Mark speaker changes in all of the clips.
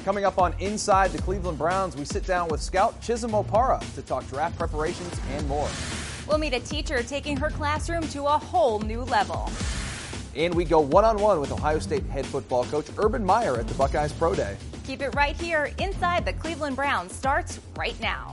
Speaker 1: Coming up on Inside the Cleveland Browns, we sit down with scout Chisholm Opara to talk draft preparations and more.
Speaker 2: We'll meet a teacher taking her classroom to a whole new level.
Speaker 1: And we go one-on-one with Ohio State head football coach Urban Meyer at the Buckeyes Pro Day.
Speaker 2: Keep it right here. Inside the Cleveland Browns starts right now.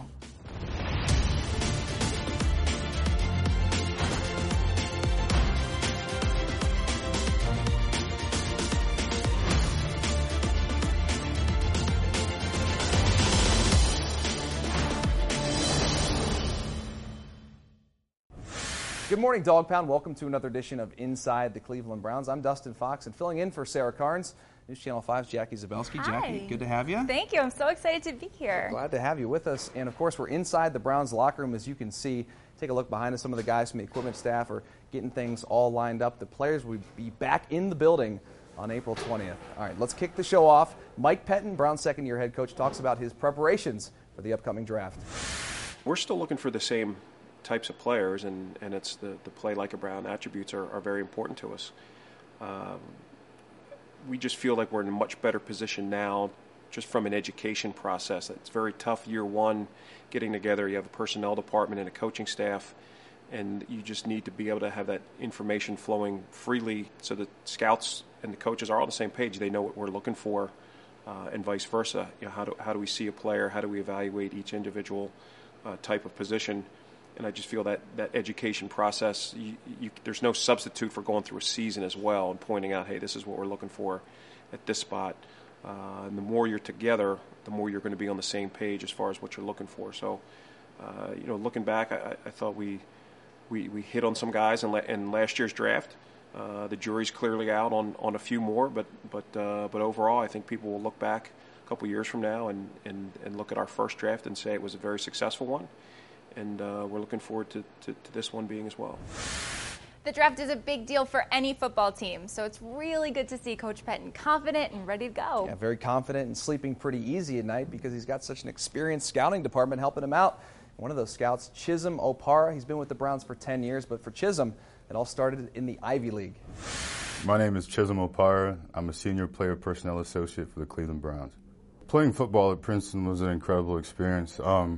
Speaker 1: Good morning, Dog Pound. Welcome to another edition of Inside the Cleveland Browns. I'm Dustin Fox, and filling in for Sarah Carnes, News Channel 5's Jackie Zabelski.
Speaker 2: Hi.
Speaker 1: Jackie, good to have you.
Speaker 2: Thank you. I'm so excited to be here.
Speaker 1: Glad to have you with us. And, of course, we're inside the Browns locker room, as you can see. Take a look behind us. Some of the guys from the equipment staff are getting things all lined up. The players will be back in the building on April 20th. All right, let's kick the show off. Mike Pettine, Browns' second-year head coach, talks about his preparations for the upcoming draft.
Speaker 3: We're still looking for the same types of players, and it's the play like a Brown attributes are very important to us. We just feel like we're in a much better position now just from an education process. It's very tough year one getting together. You have a personnel department and a coaching staff, and you just need to be able to have that information flowing freely so the scouts and the coaches are all on the same page. They know what we're looking for, and vice versa. You know, how do we see a player? How do we evaluate each individual type of position? And I just feel that education process, there's no substitute for going through a season as well and pointing out, hey, this is what we're looking for at this spot. And the more you're together, the more you're going to be on the same page as far as what you're looking for. So, looking back, I thought we hit on some guys in last year's draft. The jury's clearly out on a few more, but overall, I think people will look back a couple years from now and look at our first draft and say it was a very successful one. And we're looking forward to this one being as well.
Speaker 2: The draft is a big deal for any football team, so it's really good to see Coach Pettine confident and ready to go.
Speaker 1: Yeah, very confident and sleeping pretty easy at night because he's got such an experienced scouting department helping him out. One of those scouts, Chisholm Opara, he's been with the Browns for 10 years, but for Chisholm, it all started in the Ivy League.
Speaker 4: My name is Chisholm Opara. I'm a senior player personnel associate for the Cleveland Browns. Playing football at Princeton was an incredible experience.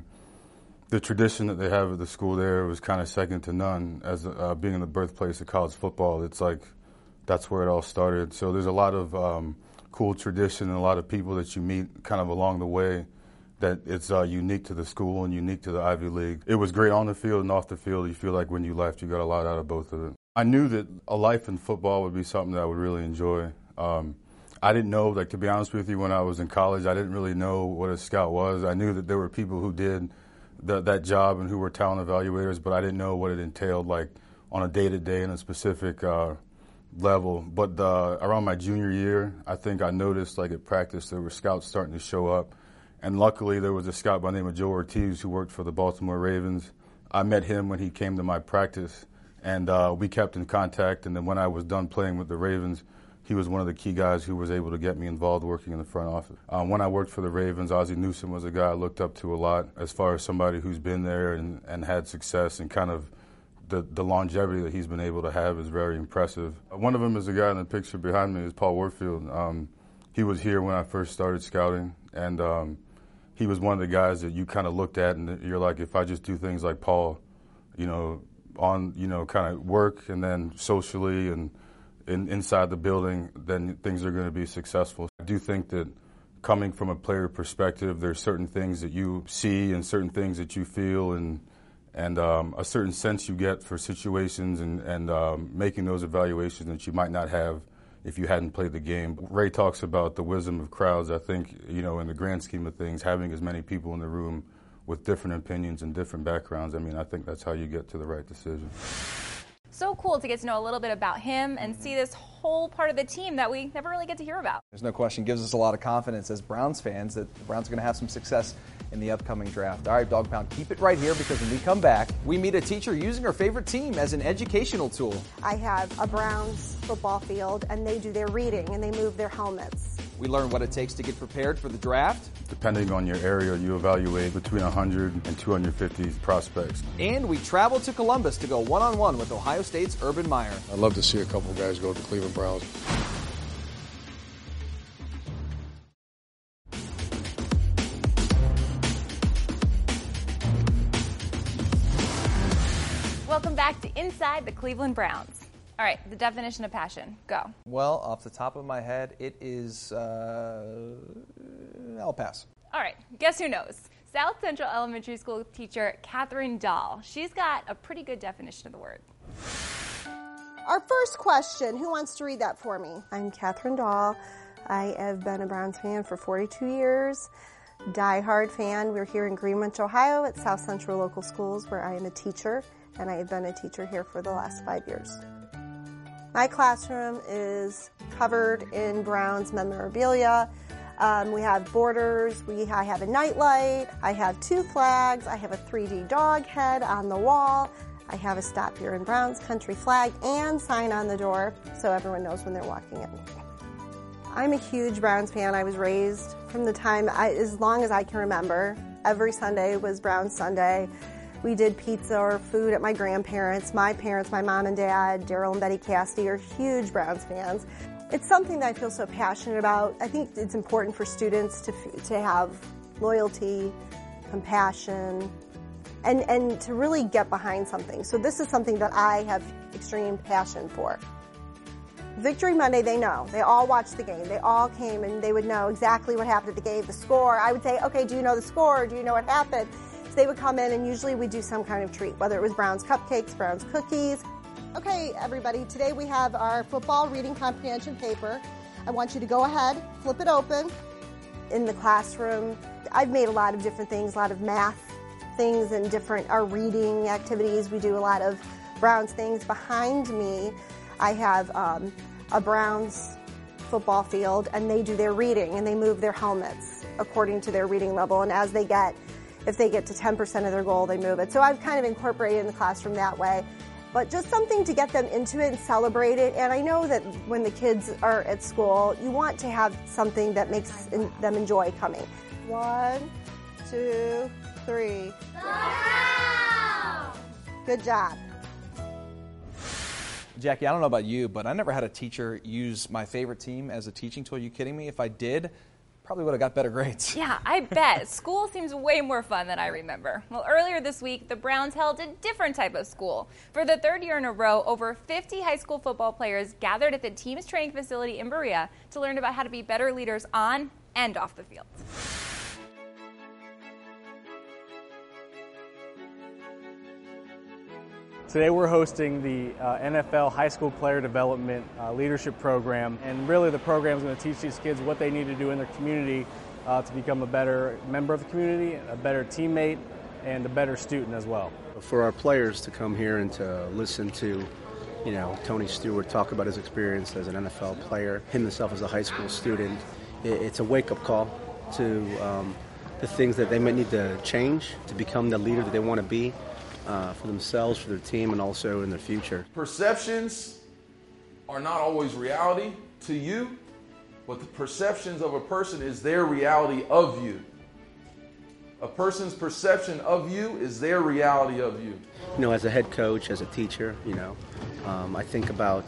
Speaker 4: The tradition that they have at the school there was kind of second to none. As being in the birthplace of college football, it's like that's where it all started. So there's a lot of cool tradition and a lot of people that you meet kind of along the way that it's unique to the school and unique to the Ivy League. It was great on the field and off the field. You feel like when you left, you got a lot out of both of it. I knew that a life in football would be something that I would really enjoy. I didn't know, like, to be honest with you, when I was in college, I didn't really know what a scout was. I knew that there were people who did that job and who were talent evaluators, but I didn't know what it entailed, like on a day-to-day and a specific level. But around my junior year, I think I noticed, like, at practice, there were scouts starting to show up. And luckily, there was a scout by the name of Joe Ortiz who worked for the Baltimore Ravens. I met him when he came to my practice, and we kept in contact. And then when I was done playing with the Ravens, he was one of the key guys who was able to get me involved working in the front office. When I worked for the Ravens, Ozzie Newsome was a guy I looked up to a lot as far as somebody who's been there and had success, and kind of the longevity that he's been able to have is very impressive. One of them is the guy in the picture behind me is Paul Warfield. He was here when I first started scouting, and he was one of the guys that you kind of looked at and you're like, if I just do things like Paul, kind of work and then socially and inside the building, then things are going to be successful. I do think that coming from a player perspective, there's certain things that you see and certain things that you feel and a certain sense you get for situations and making those evaluations that you might not have if you hadn't played the game. Ray talks about the wisdom of crowds. I think, in the grand scheme of things, having as many people in the room with different opinions and different backgrounds, I think that's how you get to the right decision.
Speaker 2: So cool to get to know a little bit about him and see this whole part of the team that we never really get to hear about.
Speaker 1: There's no question. Gives us a lot of confidence as Browns fans that the Browns are going to have some success in the upcoming draft. All right, Dog Pound, keep it right here because when we come back, we meet a teacher using her favorite team as an educational tool.
Speaker 5: I have a Browns football field, and they do their reading, and they move their helmets.
Speaker 1: We learn what it takes to get prepared for the draft.
Speaker 4: Depending on your area, you evaluate between 100 and 250 prospects.
Speaker 1: And we travel to Columbus to go one-on-one with Ohio State's Urban Meyer.
Speaker 6: I'd love to see a couple guys go to the Cleveland Browns.
Speaker 2: welcome back to Inside the Cleveland Browns. All right, the definition of passion, go.
Speaker 1: Well, off the top of my head, it is, I'll pass.
Speaker 2: All right, guess who knows? South Central Elementary School teacher Catherine Dahl. She's got a pretty good definition of the word.
Speaker 5: Our first question, who wants to read that for me? I'm Catherine Dahl. I have been a Browns fan for 42 years. Die-hard fan. We're here in Greenwich, Ohio at South Central Local Schools where I am a teacher, and I have been a teacher here for the last 5 years. My classroom is covered in Browns memorabilia. We have borders, I have a nightlight, I have 2 flags, I have a 3D dog head on the wall, I have a Stop Here in Browns country flag and sign on the door so everyone knows when they're walking in. I'm a huge Browns fan. I was raised from the time, as long as I can remember. Every Sunday was Browns Sunday. We did pizza or food at my grandparents'. My parents, my mom and dad, Daryl and Betty Cassidy, are huge Browns fans. It's something that I feel so passionate about. I think it's important for students to have loyalty, compassion, and to really get behind something. So this is something that I have extreme passion for. Victory Monday, they know. They all watched the game. They all came and they would know exactly what happened at the game, the score. I would say, okay, do you know the score? Do you know what happened? So they would come in and usually we'd do some kind of treat, whether it was Browns cupcakes, Browns cookies. Okay, everybody, today we have our football reading comprehension paper. I want you to go ahead, flip it open. In the classroom, I've made a lot of different things, a lot of math things and our reading activities. We do a lot of Browns things. Behind me, I have a Browns football field, and they do their reading, and they move their helmets according to their reading level. And if they get to 10% of their goal, they move it. So I've kind of incorporated in the classroom that way. But just something to get them into it and celebrate it. And I know that when the kids are at school, you want to have something that makes them enjoy coming. 1, 2, 3. Good job.
Speaker 1: Jackie, I don't know about you, but I never had a teacher use my favorite team as a teaching tool. Are you kidding me? If I did, probably would have got better grades.
Speaker 2: Yeah, I bet. School seems way more fun than I remember. Well, earlier this week, the Browns held a different type of school. For the 3rd year in a row, over 50 high school football players gathered at the team's training facility in Berea to learn about how to be better leaders on and off the field.
Speaker 6: Today we're hosting the NFL High School Player Development Leadership Program, and really the program is going to teach these kids what they need to do in their community to become a better member of the community, a better teammate, and a better student as well.
Speaker 7: For our players to come here and to listen to, Tony Stewart talk about his experience as an NFL player, himself as a high school student, it's a wake-up call to the things that they might need to change to become the leader that they want to be. For themselves, for their team, and also in their future.
Speaker 8: Perceptions are not always reality to you, but the perceptions of a person is their reality of you. A person's perception of you is their reality of you.
Speaker 7: As a head coach, as a teacher, I think about,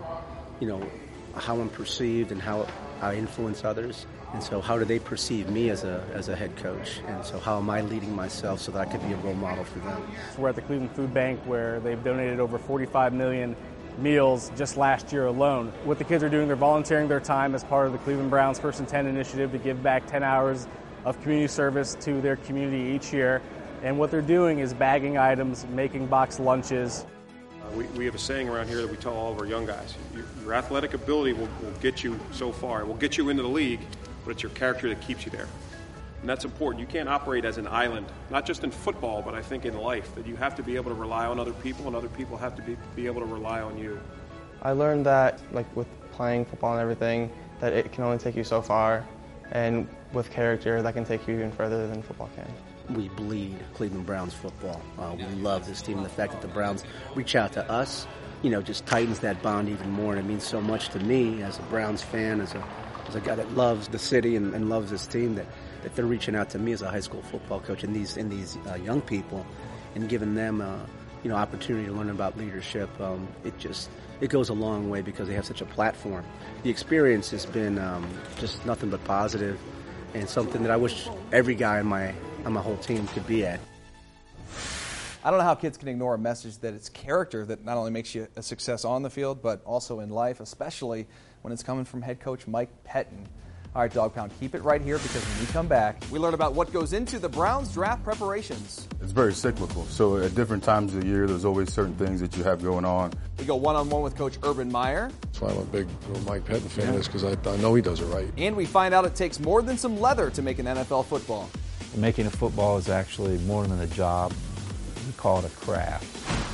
Speaker 7: how I'm perceived and how I influence others. And so how do they perceive me as a head coach? And so how am I leading myself so that I could be a role model for them?
Speaker 6: We're at the Cleveland Food Bank where they've donated over 45 million meals just last year alone. What the kids are doing, they're volunteering their time as part of the Cleveland Browns First and 10 initiative to give back 10 hours of community service to their community each year. And what they're doing is bagging items, making box lunches.
Speaker 3: We have a saying around here that we tell all of our young guys, your athletic ability will get you so far. It will get you into the league, but it's your character that keeps you there. And that's important. You can't operate as an island, not just in football, but I think in life, that you have to be able to rely on other people, and other people have to be able to rely on you.
Speaker 9: I learned that, with playing football and everything, that it can only take you so far, and with character, that can take you even further than football can.
Speaker 7: We bleed Cleveland Browns football. We love this team, and the fact that the Browns reach out to us, just tightens that bond even more, and it means so much to me as a Browns fan, as a guy that loves the city and loves this team, that they're reaching out to me as a high school football coach and these young people, and giving them opportunity to learn about leadership. It goes a long way because they have such a platform. The experience has been just nothing but positive, and something that I wish every guy on my whole team could be at.
Speaker 1: I don't know how kids can ignore a message that it's character that not only makes you a success on the field, but also in life, especially when it's coming from head coach Mike Pettine. All right, Dog Pound, keep it right here because when we come back, we learn about what goes into the Browns draft preparations.
Speaker 4: It's very cyclical. So at different times of the year, there's always certain things that you have going on.
Speaker 1: We go one-on-one with Coach Urban Meyer.
Speaker 10: That's why I'm a big Mike Pettine fan, is because I know he does it right.
Speaker 1: And we find out it takes more than some leather to make an NFL football.
Speaker 11: Making a football is actually more than a job. We call it a craft.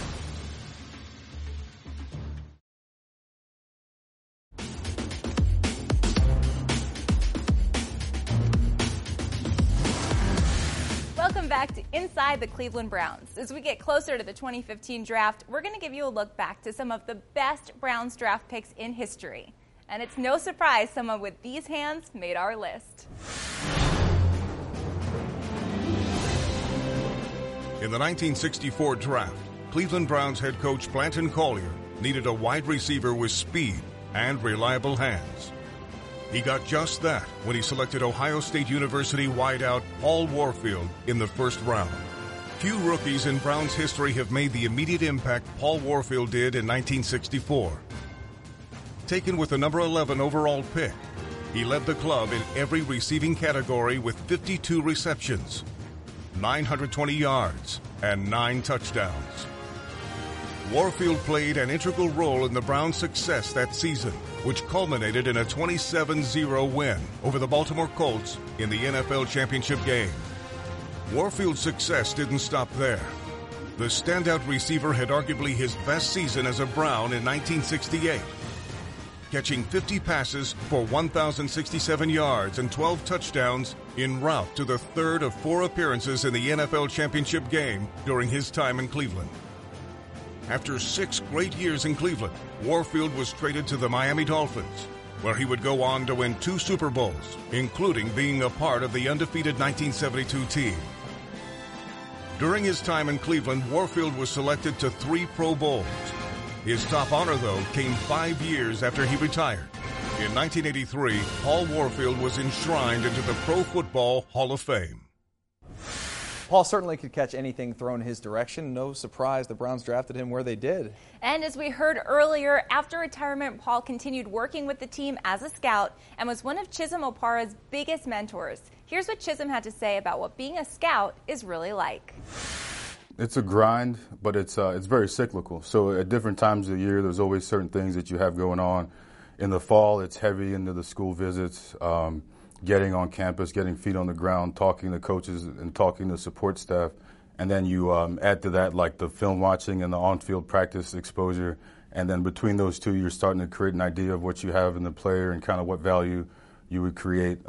Speaker 2: Welcome back to Inside the Cleveland Browns. As we get closer to the 2015 draft, we're going to give you a look back to some of the best Browns draft picks in history. And it's no surprise someone with these hands made our list.
Speaker 12: In the 1964 draft, Cleveland Browns head coach Blanton Collier needed a wide receiver with speed and reliable hands. He got just that when he selected Ohio State University wideout Paul Warfield in the first round. Few rookies in Browns history have made the immediate impact Paul Warfield did in 1964. Taken with the number 11 overall pick, he led the club in every receiving category with 52 receptions, 920 yards, and 9 touchdowns. Warfield played an integral role in the Browns' success that season, which culminated in a 27-0 win over the Baltimore Colts in the NFL championship game. Warfield's success didn't stop there. The standout receiver had arguably his best season as a Brown in 1968, catching 50 passes for 1,067 yards and 12 touchdowns en route to the third of 4 appearances in the NFL championship game during his time in Cleveland. After 6 great years in Cleveland, Warfield was traded to the Miami Dolphins, where he would go on to win 2 Super Bowls, including being a part of the undefeated 1972 team. During his time in Cleveland, Warfield was selected to 3 Pro Bowls. His top honor, though, came 5 years after he retired. In 1983, Paul Warfield was enshrined into the Pro Football Hall of Fame.
Speaker 1: Paul certainly could catch anything thrown his direction. No surprise the Browns drafted him where they did.
Speaker 2: And as we heard earlier, after retirement, Paul continued working with the team as a scout and was one of Chisholm Opara's biggest mentors. Here's what Chisholm had to say about what being a scout is really like.
Speaker 4: It's a grind, but it's very cyclical. So at different times of the year, there's always certain things that you have going on. In the fall, it's heavy into the school visits, getting on campus, getting feet on the ground, talking to coaches and talking to support staff. And then you add to that like the film watching and the on-field practice exposure. And then between those two, you're starting to create an idea of what you have in the player and kind of what value you would create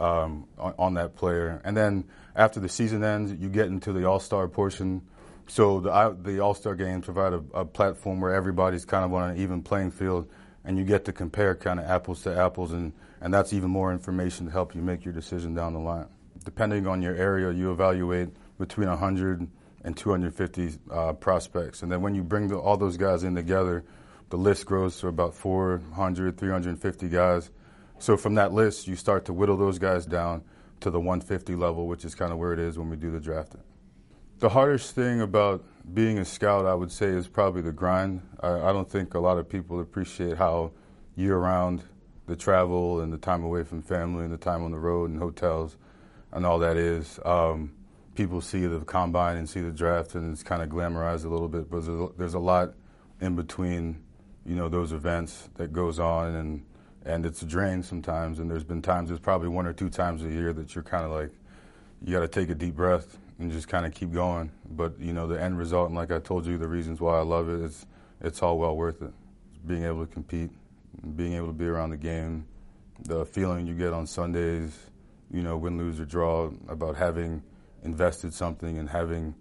Speaker 4: on that player. And then after the season ends, you get into the all-star portion. So the all-star games provide a platform where everybody's kind of on an even playing field, and you get to compare kind of apples to apples, and that's even more information to help you make your decision down the line. Depending on your area, you evaluate between 100 and 250 prospects. And then when you bring all those guys in together, the list grows to about 400, 350 guys. So from that list, you start to whittle those guys down to the 150 level, which is kind of where it is when we do the drafting. The hardest thing about being a scout, I would say, is probably the grind. I don't think a lot of people appreciate how year-round the travel and the time away from family and the time on the road and hotels and all that is. People see the combine and see the draft, and it's kind of glamorized a little bit, but there's a lot in between, those events that goes on, and it's a drain sometimes. And there's been times, there's probably 1 or 2 times a year that you're kind of like, you got to take a deep breath and just kind of keep going. But, the end result, and like I told you, the reasons why I love it, it's all well worth it. Being able to compete, being able to be around the game, the feeling you get on Sundays, win, lose, or draw, about having invested something and having,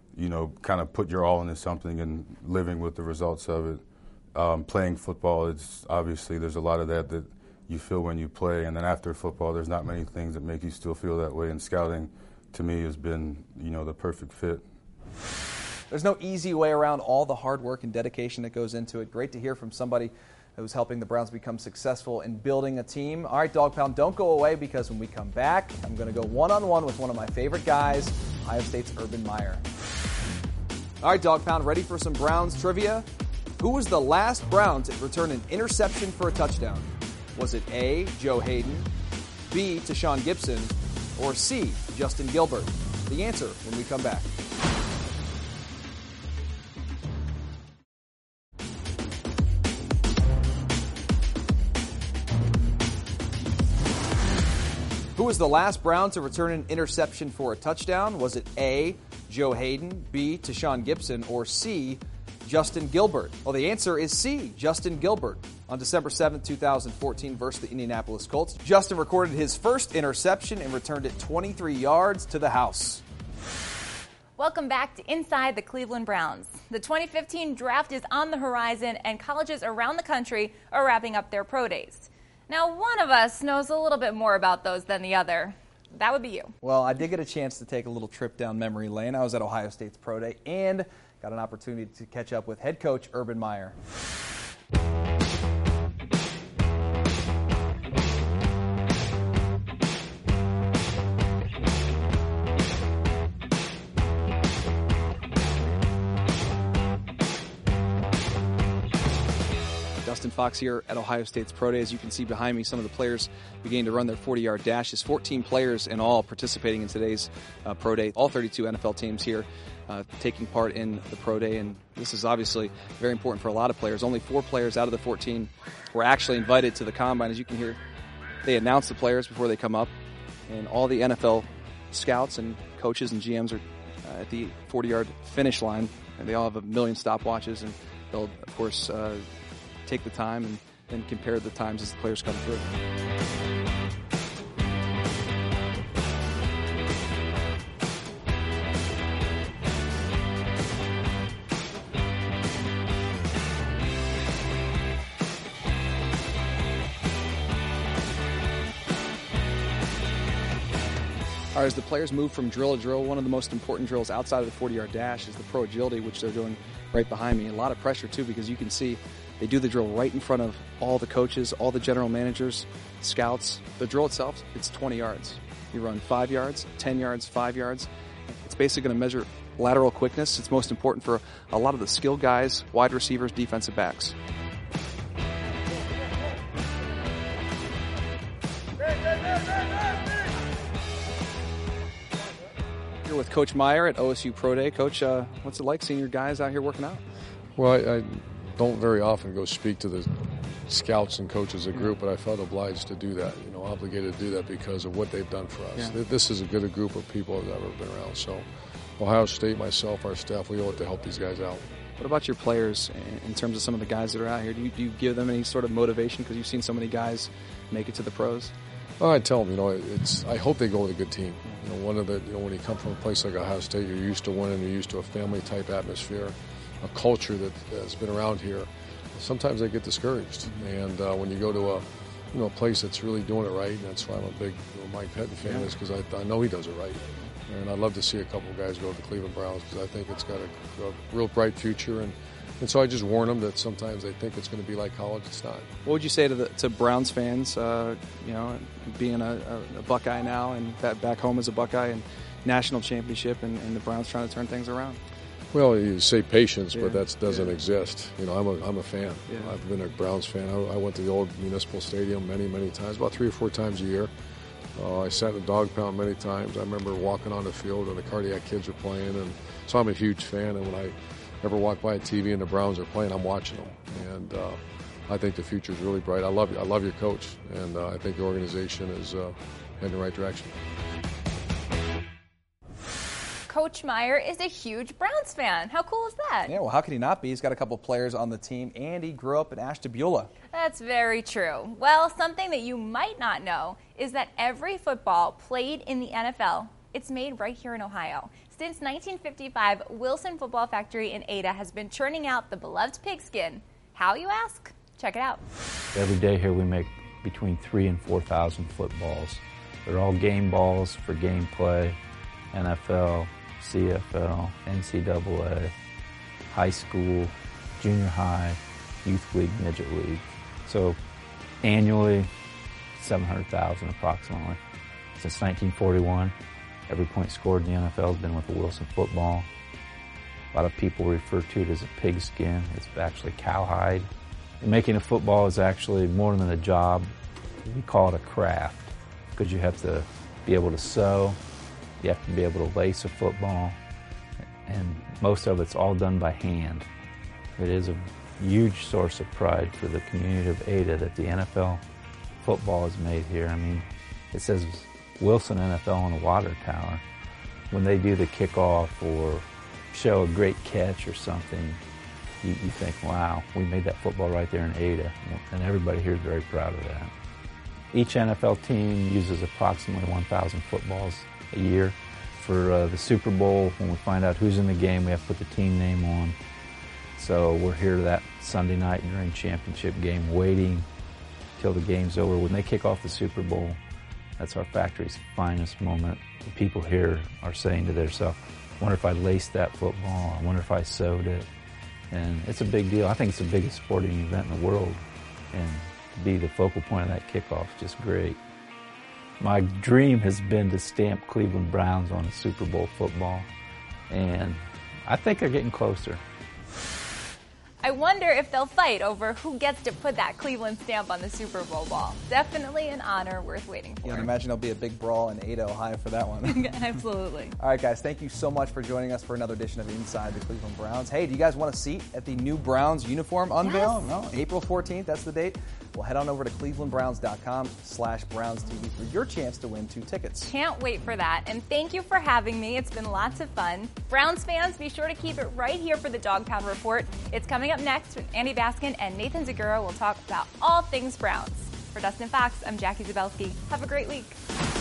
Speaker 4: kind of put your all into something and living with the results of it. Playing football, it's obviously there's a lot of that you feel when you play, and then after football, there's not many things that make you still feel that way, and scouting to me has been, the perfect fit.
Speaker 1: There's no easy way around all the hard work and dedication that goes into it. Great to hear from somebody who's helping the Browns become successful in building a team. All right, Dog Pound, don't go away, because when we come back, I'm going to go one-on-one with one of my favorite guys, Ohio State's Urban Meyer. All right, Dog Pound, ready for some Browns trivia? Who was the last Brown to return an interception for a touchdown? Was it A, Joe Hayden, B, Tashawn Gibson, or C, Justin Gilbert? The answer when we come back. Who was the last Brown to return an interception for a touchdown? Was it A, Joe Hayden, B, Tashawn Gibson, or C, Justin Gilbert? Well, the answer is C, Justin Gilbert. On December 7, 2014, versus the Indianapolis Colts, Justin recorded his first interception and returned it 23 yards to the house.
Speaker 2: Welcome back to Inside the Cleveland Browns. The 2015 draft is on the horizon, and colleges around the country are wrapping up their pro days. Now, one of us knows a little bit more about those than the other. That would be you.
Speaker 1: Well, I did get a chance to take a little trip down memory lane. I was at Ohio State's pro day and got an opportunity to catch up with head coach Urban Meyer. Dustin Fox here at Ohio State's Pro Day. As you can see behind me, some of the players beginning to run their 40-yard dashes. 14 players in all participating in today's Pro Day. All 32 NFL teams here taking part in the Pro Day, and this is obviously very important for a lot of players. Only 4 players out of the 14 were actually invited to the Combine. As you can hear, they announce the players before they come up, and all the NFL scouts and coaches and GMs are at the 40-yard finish line, and they all have a million stopwatches, and they'll, of course, take the time and then compare the times as the players come through. All right, as the players move from drill to drill, one of the most important drills outside of the 40-yard dash is the pro agility, which they're doing right behind me. A lot of pressure, too, because you can see they do the drill right in front of all the coaches, all the general managers, scouts. The drill itself, it's 20 yards. You run 5 yards, 10 yards, 5 yards. It's basically going to measure lateral quickness. It's most important for a lot of the skill guys, wide receivers, defensive backs. Here with Coach Meyer at OSU Pro Day. Coach, what's it like seeing your guys out here working out?
Speaker 10: Well, I don't very often go speak to the scouts and coaches of the group, but I felt obliged to do that, obligated to do that because of what they've done for us. Yeah. This is as good a group of people as I've ever been around. So Ohio State, myself, our staff, we owe it to help these guys out.
Speaker 1: What about your players in terms of some of the guys that are out here? Do you give them any sort of motivation because you've seen so many guys make it to the pros?
Speaker 10: Well, I tell them, I hope they go with a good team. When you come from a place like Ohio State, you're used to winning, you're used to a family-type atmosphere, a culture that has been around here. Sometimes they get discouraged, and when you go to a place that's really doing it right, and that's why I'm a big Mike Pettin fan, is because I know he does it right. And I'd love to see a couple of guys go to the Cleveland Browns because I think it's got a real bright future. And so I just warn them that sometimes they think it's going to be like college. It's not.
Speaker 1: What would you say to Browns fans, being a Buckeye now and back home as a Buckeye and national championship and the Browns trying to turn things around?
Speaker 10: Well, you say patience, but that doesn't exist. I'm a fan. Yeah. I've been a Browns fan. I went to the old Municipal Stadium many, many times, about 3 or 4 times a year. I sat in the dog pound many times. I remember walking on the field when the Cardiac Kids were playing, and so I'm a huge fan. And when I ever walk by a TV and the Browns are playing, I'm watching them. And I think the future is really bright. I love your coach, and I think the organization is heading in the right direction.
Speaker 2: Coach Meyer is a huge Browns fan. How cool is that?
Speaker 1: Yeah, well, how could he not be? He's got a couple players on the team, and he grew up in Ashtabula.
Speaker 2: That's very true. Well, something that you might not know is that every football played in the NFL, it's made right here in Ohio. Since 1955, Wilson Football Factory in Ada has been churning out the beloved pigskin. How, you ask? Check it out.
Speaker 11: Every day here we make between 3,000 and 4,000 footballs. They're all game balls for game play, NFL, CFL, NCAA, high school, junior high, youth league, midget league. So annually, 700,000 approximately. Since 1941, every point scored in the NFL has been with the Wilson football. A lot of people refer to it as a pigskin. It's actually cowhide. And making a football is actually more than a job. We call it a craft because you have to be able to sew, you have to be able to lace a football, and most of it's all done by hand. It is a huge source of pride for the community of Ada that the NFL football is made here. I mean, it says Wilson NFL on the water tower. When they do the kickoff or show a great catch or something, you think, wow, we made that football right there in Ada. And everybody here is very proud of that. Each NFL team uses approximately 1,000 footballs a year. For the Super Bowl, when we find out who's in the game, we have to put the team name on. So we're here that Sunday night during championship game, waiting till the game's over. When they kick off the Super Bowl, that's our factory's finest moment. The people here are saying to themselves, I wonder if I laced that football, I wonder if I sewed it. And it's a big deal. I think it's the biggest sporting event in the world. And to be the focal point of that kickoff is just great. My dream has been to stamp Cleveland Browns on a Super Bowl football. And I think they're getting closer.
Speaker 2: I wonder if they'll fight over who gets to put that Cleveland stamp on the Super Bowl ball. Definitely an honor worth waiting for.
Speaker 1: You can imagine there'll be a big brawl in Ada, Ohio for that one.
Speaker 2: Absolutely.
Speaker 1: All right, guys, thank you so much for joining us for another edition of Inside the Cleveland Browns. Hey, do you guys want a seat at the new Browns uniform unveil?
Speaker 2: Yes.
Speaker 1: No, April 14th, that's the date. Well, head on over to clevelandbrowns.com/BrownsTV for your chance to win 2 tickets.
Speaker 2: Can't wait for that. And thank you for having me. It's been lots of fun. Browns fans, be sure to keep it right here for the Dog Pound Report. It's coming up next when Andy Baskin and Nathan Zagura will talk about all things Browns. For Dustin Fox, I'm Jackie Zabelski. Have a great week.